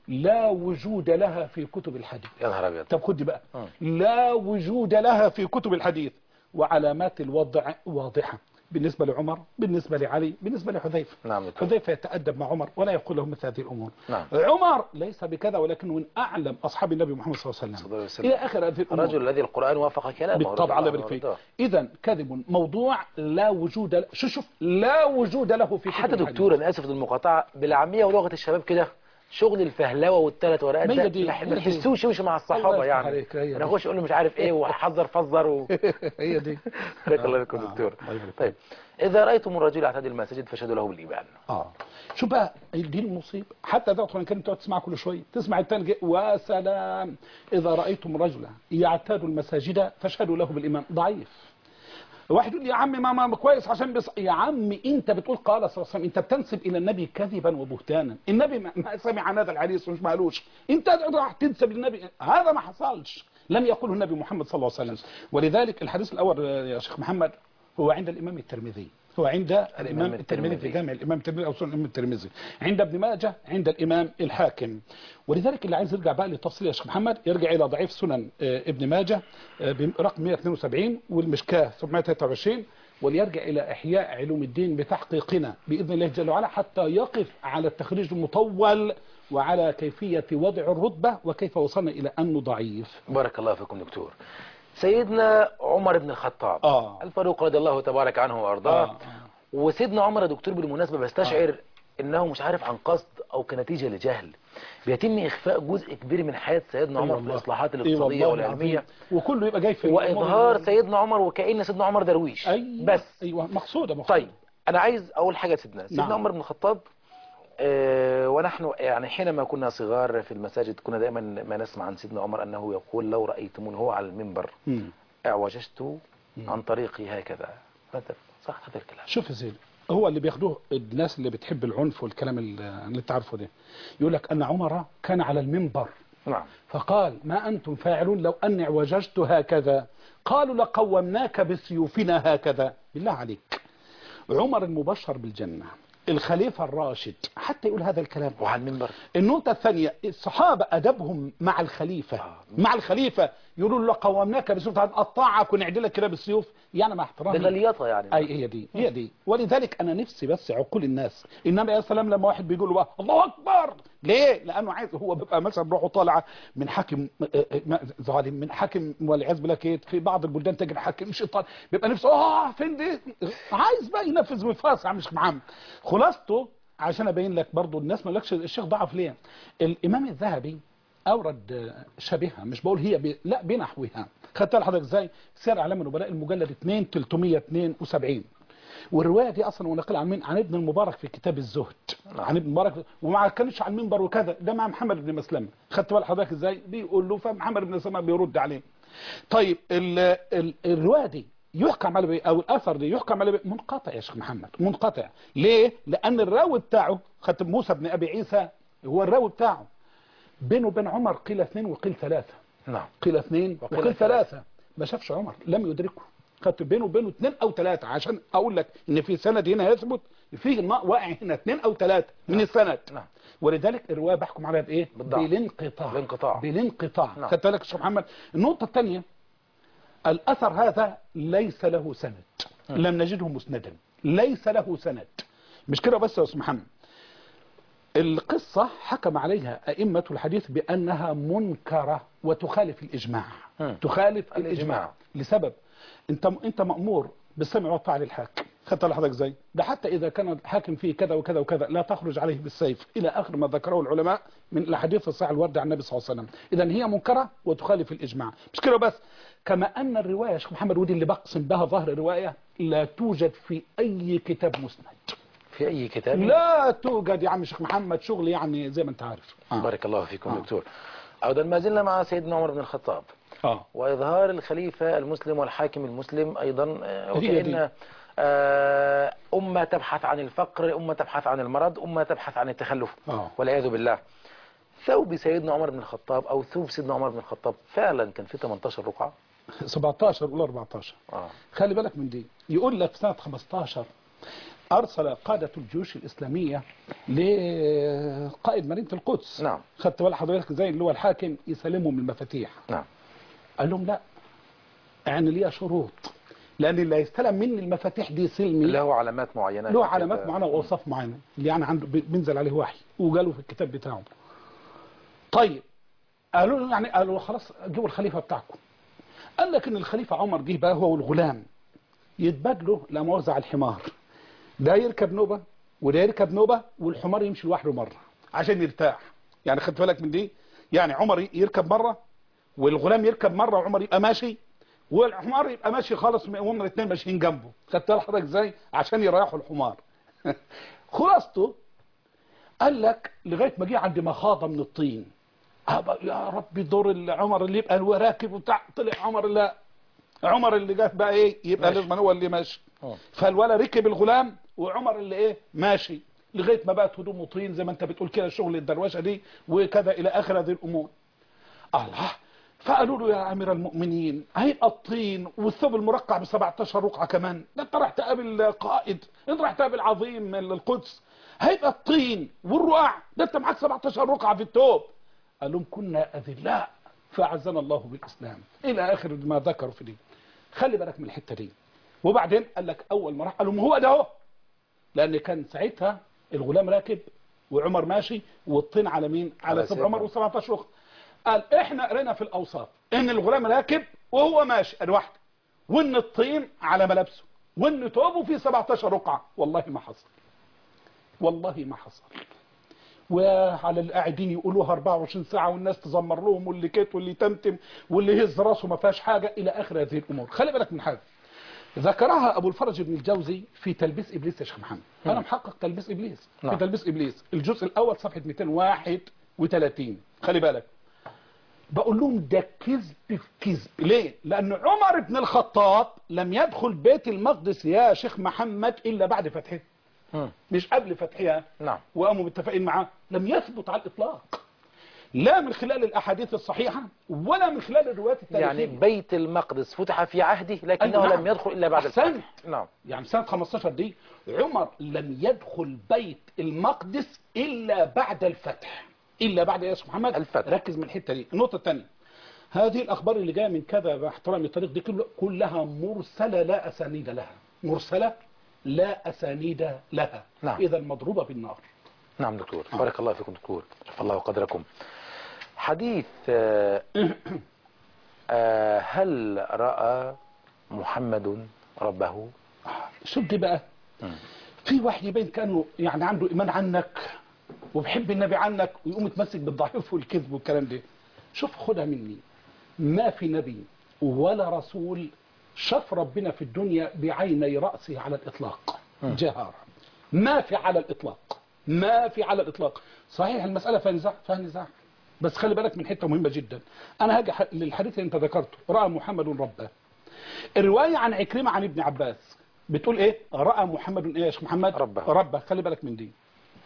لا وجود لها في كتب الحديث. يا نهار ابيض. طب خد بقى، لا وجود لها في كتب الحديث، وعلامات الوضع واضحة بالنسبة لعمر، بالنسبة لعلي، بالنسبة لحذيفة. نعم. حذيفة يتأدب مع عمر ولا يقول له مثل هذه الأمور. نعم. عمر ليس بكذا، ولكنه من أعلم أصحاب النبي محمد صلى الله عليه وسلم إلى آخر هذه الأمور. الرجل الذي القرآن وافق كلامه بالطبع على بالك. إذا كذب موضوع لا وجود شوف لا وجود له في كتب حتى الحديث. دكتور أنا آسف المقاطعة بالعامية ولغة الشباب كده، شغل الفهلوه والثلاث ورقات ده ما تحسوش يمشي مع الصحابه يعني. انا اخش اقول له مش عارف ايه وحذر فزر هي دي. بارك الله فيكم دكتور. طيب اذا رايتم الرجل يعتدي المساجد فشهدوا له بالايمان. شوف بقى دي المصيبه، حتى ده كان انت تسمع كل شويه، تسمع الثاني وسلام اذا رايتم رجلا يعتاد المساجد فاشهدوا له بالايمان. ضعيف. واحد يقول لي يا عم ما كويس عشان يا عم انت بتقول قال صلى الله عليه وسلم، انت بتنسب الى النبي كذبا وبهتانا. النبي ما سمع عن هذا الحديث ومش مالوش، انت راح تنسب للنبي، هذا ما حصلش، لم يقوله النبي محمد صلى الله عليه وسلم. ولذلك الحديث الاول يا شيخ محمد هو عند الامام الترمذي، هو عند الامام الترمذي في جامع الامام الترمذي او سنن الامام الترمذي، عند ابن ماجه، عند الامام الحاكم. ولذلك اللي عايز يرجع بقى للتفصيل يا شيخ محمد يرجع الى ضعيف سنن ابن ماجه برقم 172 والمشكاه 723، وليرجع الى احياء علوم الدين بتحقيقنا باذن الله جل وعلا حتى يقف على التخريج المطول وعلى كيفيه وضع الرتبه وكيف وصلنا الى انه ضعيف. بارك الله فيكم دكتور. سيدنا عمر بن الخطاب الفاروق رضي الله تبارك عنه وارضاه. وسيدنا عمر يا دكتور بالمناسبه بستشعر انه مش عارف عن قصد او كنتيجه لجهل بيتم اخفاء جزء كبير من حياه سيدنا عمر في الاصلاحات الاقتصاديه والعلميه، وكله يبقى جاي في واظهار سيدنا عمر وكأن سيدنا عمر درويش. بس مقصوده. طيب انا عايز اول حاجه سيدنا عمر بن الخطاب. ونحن يعني حينما كنا صغار في المساجد كنا دائما ما نسمع عن سيدنا عمر أنه يقول لو رأيتموني هو على المنبر اعوججت عن طريقي هكذا. صح هذا الكلام؟ شوف يا سيدي، هو اللي بياخدوه الناس اللي بتحب العنف والكلام اللي تعرفه ده، يقول لك أن عمر كان على المنبر فقال ما أنتم فاعلون لو أني اعوججت هكذا، قالوا لقومناك بسيوفنا هكذا. بالله عليك، عمر المبشر بالجنة، الخليفة الراشد، حتى يقول هذا الكلام وعلى المنبر. النقطة الثانية، الصحابة أدبهم مع الخليفة مع الخليفة يقولوا له قومناك بسيوف، هنقطعك ونعدلك كده بالسيوف، يعني مع احترامي ده غليطة يعني. هي دي. ولذلك أنا نفسي بس عقول الناس، إنما يا سلام لما واحد بيقول له الله أكبر، ليه؟ لأنه عايز، هو بيبقى مثلا روحه طالعة من حاكم ظالم، من حاكم والعياذ بالله في بعض البلدان تجد حاكم شيطان، بيبقى نفسه فين دي، عايز بقى ينفذ ويفاصع مش معاه. خلاصته عشان ابين لك برضو الناس ما لكش الشيخ ضعف ليه. الامام الذهبي اورد شبيهه، مش بقول هي لا بنحوها. خدتها لحضرتك ازاي؟ سير اعلام النبلاء المجلد 2 372، والروايه دي اصلا ونقل عن مين؟ عن ابن المبارك في كتاب الزهد. عن ابن المبارك، وما كانش على المنبر وكذا، ده مع محمد بن مسلمه. خدت بال حضرتك ازاي؟ بيقول له، فمحمد بن مسلمه بيرد عليه. طيب الروايه دي يحكم عليه او الاثر دي يحكم عليه منقطع يا شيخ محمد، منقطع. ليه؟ لان الراوي بتاعه خدت موسى بن ابي عيسى هو الراوي بتاعه، بينه وبين عمر قيل 2 وقيل 3. قيل 2 وقيل 3. ما شافش عمر، لم يدركه. خدت بينه وبينه 2 أو 3 عشان اقول لك ان في سند هنا يثبت، في واقع هنا 2 أو 3 من السند. ولذلك الروايه بحكم عليها بايه؟ بالانقطاع. خدت بالك يا شيخ محمد. النقطه الثانيه، الأثر هذا ليس له سند، لم نجده مسندا، ليس له سند. مش كده بس يا أستاذ محمد، القصة حكم عليها أئمة الحديث بأنها منكرة وتخالف الإجماع. تخالف الإجماع لسبب، أنت مأمور بالسمع والطاعة للحاكم. خدت لحضرتك ازاي؟ ده حتى إذا كان الحاكم فيه كذا وكذا وكذا لا تخرج عليه بالسيف، إلى آخر ما ذكره العلماء من الأحاديث الصحيحة الواردة عن النبي صلى الله عليه وسلم. إذا هي منكرة وتخالف الإجماع. مش كده بس، كما أن الرواية يا شيخ محمد، ودي اللي بقسم بها ظهر الرواية، لا توجد في أي كتاب مسند. في أي كتاب؟ لا توجد يا عم شيخ محمد، شغل يعني زي ما أنت عارف. بارك الله فيكم دكتور. عودا ما زلنا مع سيدنا عمر بن الخطاب. وإظهار الخليفة المسلم والحاكم المسلم أيضا، وكأن أمة تبحث عن الفقر، أمة تبحث عن المرض، أمة تبحث عن التخلف والعياذ بالله. ثوب سيدنا عمر بن الخطاب أو ثوب سيدنا عمر بن الخطاب فعلا كان فيه 18 رقعة، 17 ولا 14. خلي بالك من دي. يقول لك في سنة 15 أرسل قادة الجيوش الإسلامية لقائد مدينة القدس. نعم. خدت بالك حضرتك زي اللي هو الحاكم يسلمهم المفاتيح. نعم. قال لهم لا، يعني ليها شروط، لأن اللي هيستلم مني المفاتيح دي سلمي له علامات معينة، له علامات معينة وأوصاف معينة، اللي يعني عنده بينزل عليه وحي وقالوا في الكتاب بتاعه. طيب قالوا له يعني، قالوا خلاص جيبوا الخليفة بتاعكم. قال لك إن الخليفة عمر جه بقى هو والغلام يتبادلوا لا مؤاخذة على الحمار، ده يركب نوبة وده يركب نوبة والحمار يمشي لوحده مرة عشان يرتاح. يعني خدت بالك من دي؟ يعني عمر يركب مرة والغلام يركب مرة وعمر يبقى ماشي والحمار يبقى ماشي خالص وهم الاثنين ماشيين جنبه. خدت بالك حضرتك ازاي؟ عشان يريحوا الحمار. خلاصته قال لك لغاية ما جه عند مخاضة من الطين، يا ربي دور عمر اللي يبقى راكب وبتاع، طلع عمر لا، عمر اللي جه بقى ايه يبقى لازم هو اللي ماشي. فالولا ركب الغلام وعمر اللي ايه ماشي لغايه ما بقت هدومه طين زي ما انت بتقول كده، شغل الدروشه دي وكذا الى اخر هذه الامور. الله. فقالوا له يا امير المؤمنين هيبقى الطين والثوب المرقع ب 17 رقعه كمان، ده انت راح تقابل قائد، انت راح تقابل عظيم القدس، هيبقى الطين والرقع ده انت معاك 17 رقعه في الثوب. قال لهم كنا اذلاء فاعزنا الله بالاسلام الى اخر ما ذكروا في دي. خلي بالك من الحته دي. وبعدين قال لك اول ما راح قال لهم هو ده اهو، لان كان ساعتها الغلام راكب وعمر ماشي والطين على مين؟ على ثوب عمر و17 رقعه. قال احنا قرينا في الاوصاف ان الغلام راكب وهو ماشي الواحد، وان الطين على ملابسه، وان ثوبه فيه 17 رقعه. والله ما حصل، والله ما حصل. وعلى القاعدين يقولوها 24 ساعه والناس تزمر لهم واللي كيت واللي تمتم واللي يهز راسه ما فيهاش حاجه الى اخر هذه الامور. خلي بالك من حاجه ذكرها ابو الفرج بن الجوزي في تلبيس ابليس يا شيخ محمد. انا محقق تلبيس ابليس في تلبيس ابليس الجزء الاول صفحه 231. خلي بالك بقول لهم ده كذب في كذب. ليه؟ لان عمر بن الخطاب لم يدخل بيت المقدس يا شيخ محمد الا بعد فتحه، مش قبل فتحها. نعم. وقاموا متفقين معاه. لم يثبت على الاطلاق لا من خلال الاحاديث الصحيحه ولا من خلال الروايات التاريخيه. يعني بيت المقدس فتح في عهده لكنه نعم. لم يدخل الا بعد الفتح. نعم. يعني سنه 15 دي عمر لم يدخل بيت المقدس الا بعد الفتح، الا بعد يا شيخ محمد الفتح. ركز من الحته دي. النقطه الثانيه، هذه الاخبار اللي جايه من كذا باحترام التاريخ دي كلها مرسله لا اسانيد لها، مرسله لا اسانيد لها. نعم. اذا مضروبه بالنار. نعم دكتور. بارك الله فيكم دكتور، رفع الله قدركم. حديث هل رأى محمد ربه؟ شوف دي بقى، في واحد يبين كانه يعني عنده ايمان عنك وبحب النبي عنك ويقوم يتمسك بالضعيف والكذب والكلام ده. شوف خدها مني، ما في نبي ولا رسول شاف ربنا في الدنيا بعيني رأسه على الإطلاق جهارا. ما في على الإطلاق، ما في على الإطلاق. صحيح المسألة فيها نزاع، بس خلي بالك من حتة مهمة جدا. أنا هاجي للحديث اللي أنت ذكرته، رأى محمد ربه. الرواية عن عكرمة عن ابن عباس بتقول إيه؟ رأى محمد إيه يا شيخ محمد؟ ربه. خلي بالك من دي.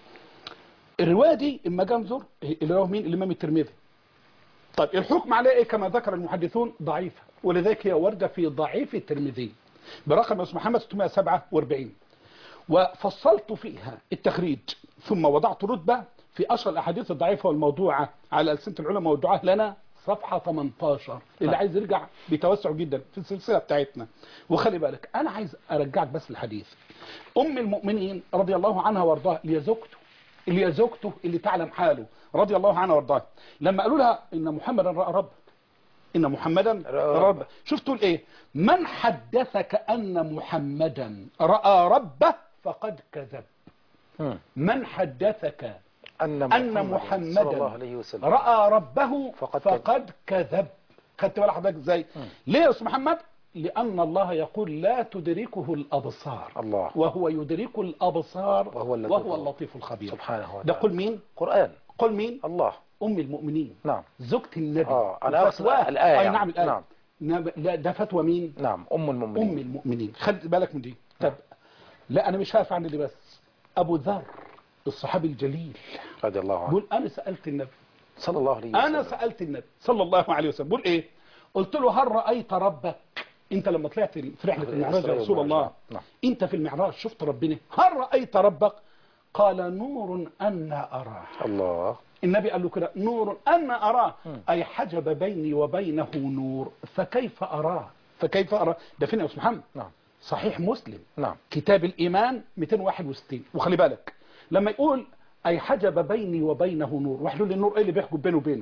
الرواية دي إما جنزر اللي هو مين؟ الإمام الترمذي. طيب الحكم عليه إيه كما ذكر المحدثون؟ ضعيفة، ولذلك هي واردة في ضعيف الترمذي برقم اسم محمد 647. وفصلت فيها التخريج ثم وضعت رتبة في أشهر الأحاديث الضعيفة والموضوعة على ألسنة العلماء والدعاة لنا صفحة 18 اللي عايز يرجع بتوسع جدا في السلسلة بتاعتنا. وخلي بالك أنا عايز أرجعك بس الحديث. أم المؤمنين رضي الله عنها وارضاها اللي هي زوجته اللي تعلم حاله رضي الله عنها وارضاها، لما قالوا لها إن محمدا رأى رب، إن محمدا رأى رب، شوف تقول إيه؟ من حدثك أن محمدا رأى ربه فقد كذب. من حدثك أن محمدا رأى ربه فقد كذب. خدت بالك حضرتك ازاي؟ ليه يا أستاذ محمد؟ لأن الله يقول لا تدركه الأبصار الله وهو يدرك الأبصار وهو اللطيف الخبير. سبحانه وتعالى. ده قل مين؟ قرآن. قل مين؟ الله. أم المؤمنين. نعم. زوجة النبي. أنا أقصد الآية. أي نعم الآية. نعم. لا ده فتوى مين؟ نعم أم المؤمنين. أم المؤمنين. خد بالك من دي. طب لا أنا مش هقف عن دي بس. أبو ذر الصحابي الجليل رضي الله عنه بقول أنا سألت النبي صلى الله عليه وسلم. أنا سألت النبي صلى الله عليه وسلم. بقول إيه؟ قلت له هل رأيت ربك؟ انت لما طلعت في رحلة المعراج يا رسول الله، نعم. انت في المعراج شفت ربنا، هل رأيت ربك؟ قال نور أنا أراه. الله. النبي قال له كده نور أنا أراه، أي حجب بيني وبينه نور، فكيف أراه؟ فكيف أراه؟ ده فين يا أستاذ محمد؟ نعم. صحيح مسلم، نعم. كتاب الإيمان 261. وخلي بالك لما يقول أي حجب بيني وبينه نور، واحد يقول لي النور إيه اللي بيحجب بينه وبينه؟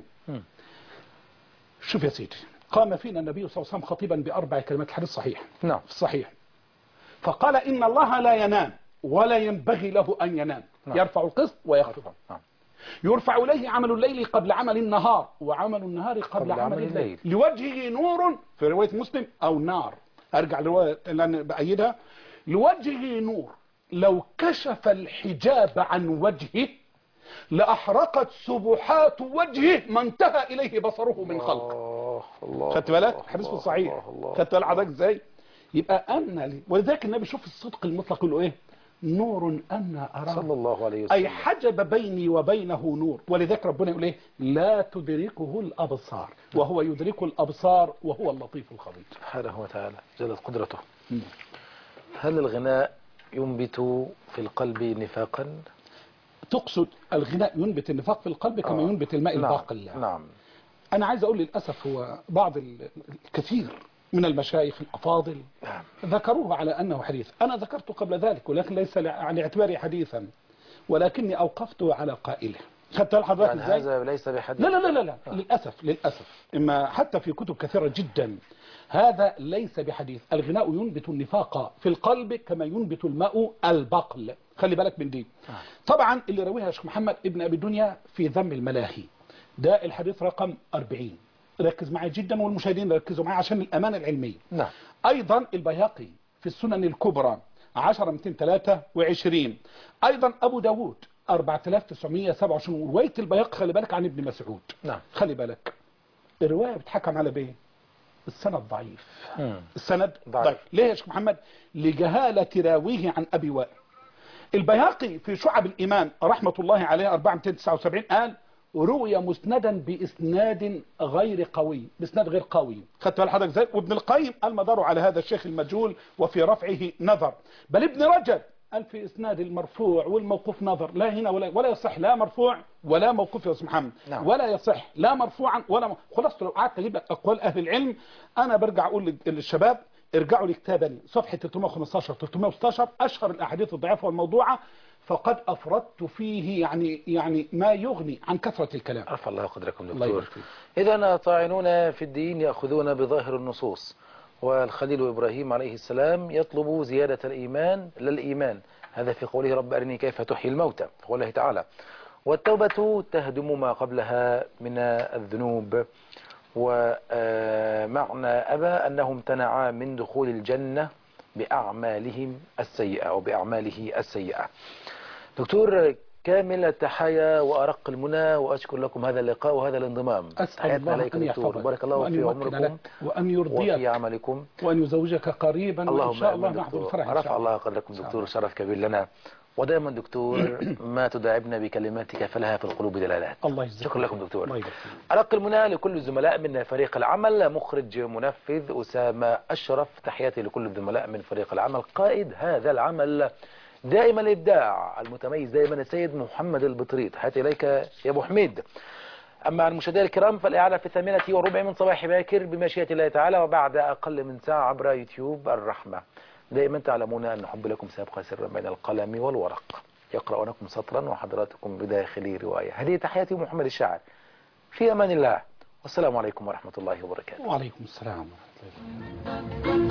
شوف يا سيدي، قام فينا النبي صلى الله عليه وسلم خطيبا بأربع كلمات، الحديث صحيح. نعم. صحيح. فقال إن الله لا ينام ولا ينبغي له أن ينام. نعم. يرفع القسط ويخفض. نعم. يرفع إليه عمل الليل قبل عمل النهار، وعمل النهار قبل عمل الليل. لوجهه نور في رواية مسلم أو نار، أرجع لرواية لأن بأيدها، لوجهه نور لو كشف الحجاب عن وجهه لأحرقت سبحات وجهه ما انتهى إليه بصره من خلق. خدت بالك؟ حديث صحيح. خدت بالك حضرتك ازاي؟ يبقى أن لي، ولذلك النبي شوف الصدق المطلق يقول له ايه؟ نور أنا أراه صلى الله عليه وسلم، أي حجب بيني وبينه نور. ولذلك ربنا يقول ايه؟ لا تدركه الأبصار وهو يدرك الأبصار وهو اللطيف الخبير سبحانه وتعالى جلت قدرته. هل الغناء ينبت في القلب نفاقا؟ تقصد الغناء ينبت النفاق في القلب كما ينبت الماء الباقل؟ نعم. أنا عايز أقول للأسف هو بعض الكثير من المشايخ الأفاضل ذكروه على أنه حديث. أنا ذكرته قبل ذلك ولكن ليس على اعتباره حديثا، ولكني أوقفته على قائله. خدت حضرتك يعني ازاي؟ هذا ليس بحديث. لا لا لا لا للأسف إما حتى في كتب كثيرة جدا هذا ليس بحديث. الغناء ينبت النفاق في القلب كما ينبت الماء البقل. خلي بالك من دي. طبعا اللي رويها شيخ محمد ابن أبي الدنيا في ذم الملاهي، ده الحديث رقم 40. ركز معي جدا والمشاهدين ركزوا معي عشان الأمانة العلمية. نعم. أيضا البيهقي في السنن الكبرى 10223. أيضا أبو داود 4927. رواية البيهقي خلي بالك عن ابن مسعود. نعم. خلي بالك الرواية بتحكم على بيه السند ضعيف. السند ضعيف. ليه يا شيخ محمد؟ لجهالة راويه عن أبي وائل. البيهقي في شعب الإيمان رحمة الله عليه 4279 قال روي مسندا بإسناد غير قوي، بإسناد غير قوي. خدت بال حضرتك ازاي؟ وابن القيم قال مداره على هذا الشيخ المجهول وفي رفعه نظر. بل ابن رجب قال في إسناد المرفوع والموقوف نظر. لا هنا ولا يصح لا مرفوع ولا موقوف يا أستاذ محمد. نعم. ولا يصح لا مرفوعا ولا خلاص. لو قعدت اجيب لك أقوال أهل العلم أنا برجع أقول للشباب ارجعوا لكتابني صفحة 315 316 أشهر الأحاديث الضعيفة والموضوعة، فقد أفردت فيه يعني ما يغني عن كثرة الكلام. رفع الله قدركم دكتور. إذا طاعنون في الدين يأخذون بظاهر النصوص، والخليل إبراهيم عليه السلام يطلب زيادة الإيمان للإيمان، هذا في قوله رب أرني كيف تحيي الموتى، في قوله تعالى والتوبة تهدم ما قبلها من الذنوب. ومعنى أبى أنه امتنع من دخول الجنة بأعمالهم السيئة أو بأعماله السيئة. دكتور كامل التحايا وأرق المنى، وأشكر لكم هذا اللقاء وهذا الانضمام. أسأل الله أن يحفظك بارك الله في عمركم وأن يرضيك وفي عملكم وأن يزوجك قريبا وإن شاء الله نحضر الفرح. رفع الله قدركم دكتور، شرف كبير لنا. ودائما دكتور ما تداعبنا بكلماتك فلها في القلوب دلالات. الله يجزاك. شكرا لكم دكتور. الله يجزاك. أرق المنى لكل الزملاء من فريق العمل، مخرج منفذ أسامة أشرف، تحياتي لكل الزملاء من فريق العمل، قائد هذا العمل دائما الإبداع المتميز دائما السيد محمد البطريط، تحياتي إليك يا أبو حميد. أما عن المشاهدين الكرام فالإعادة في 8:15 من صباح باكر بمشيئة الله تعالى، وبعد أقل من ساعة عبر يوتيوب الرحمة. دائما تعلمون أن حب لكم سيبقى سرا بين القلم والورق، يقرأونكم سطرا وحضراتكم بداخل رواية. هذه تحياتي محمد الشاعر، في أمان الله، والسلام عليكم ورحمة الله وبركاته. وعليكم السلام ورحمة الله.